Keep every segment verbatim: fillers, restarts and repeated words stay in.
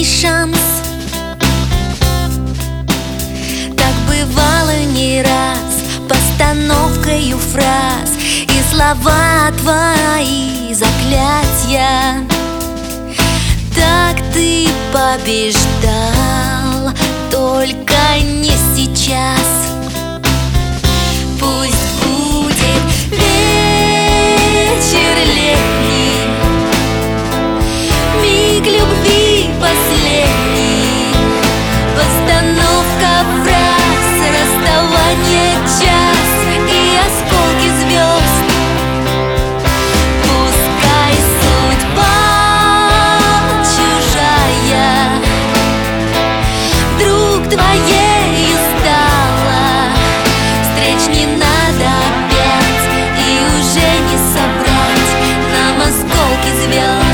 последний шанс. Так бывало не раз, постановкою фраз и слова твои заклятия. Так ты побеждал, только не сейчас. Пусть будет вечер летний, миг любви последний, постановка фраз, расставание час и осколки звезд. Пускай судьба чужая вдруг твоею стала, встреч не надо опять, и уже не собрать нам осколки звезд.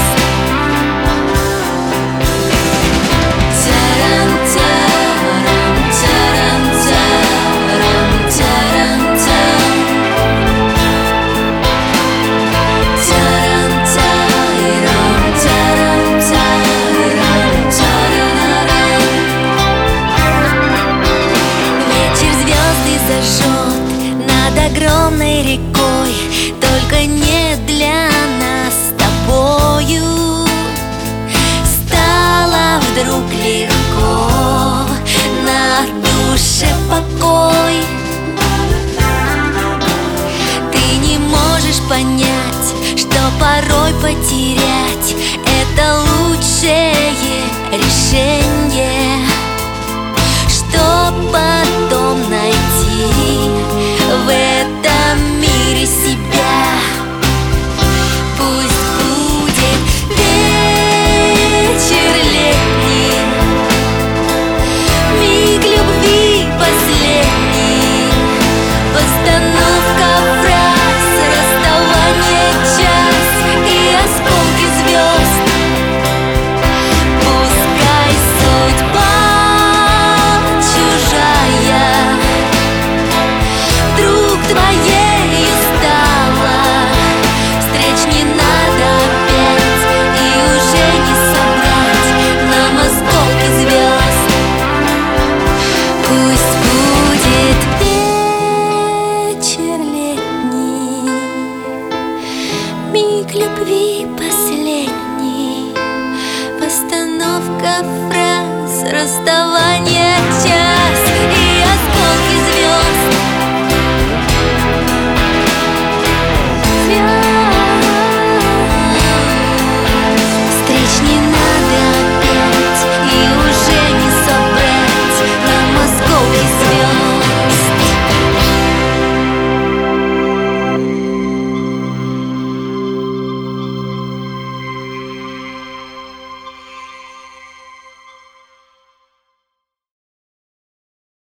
Над огромной рекой, только не для нас с тобою. Стало вдруг легко, на душе покой. Ты не можешь понять, что порой потерять — это лучшее решение. Что потом найти в этом мире себя? Пусть будет вечер летний, миг любви последний, постановка фраз, расставание час и осколки звезд. Пускай судьба чужая вдруг твоею стала, встреч не надо опять, и уже не собрать нам осколки звезд. Пусть будет вечер летний, миг любви последний, постановка фраз, расставание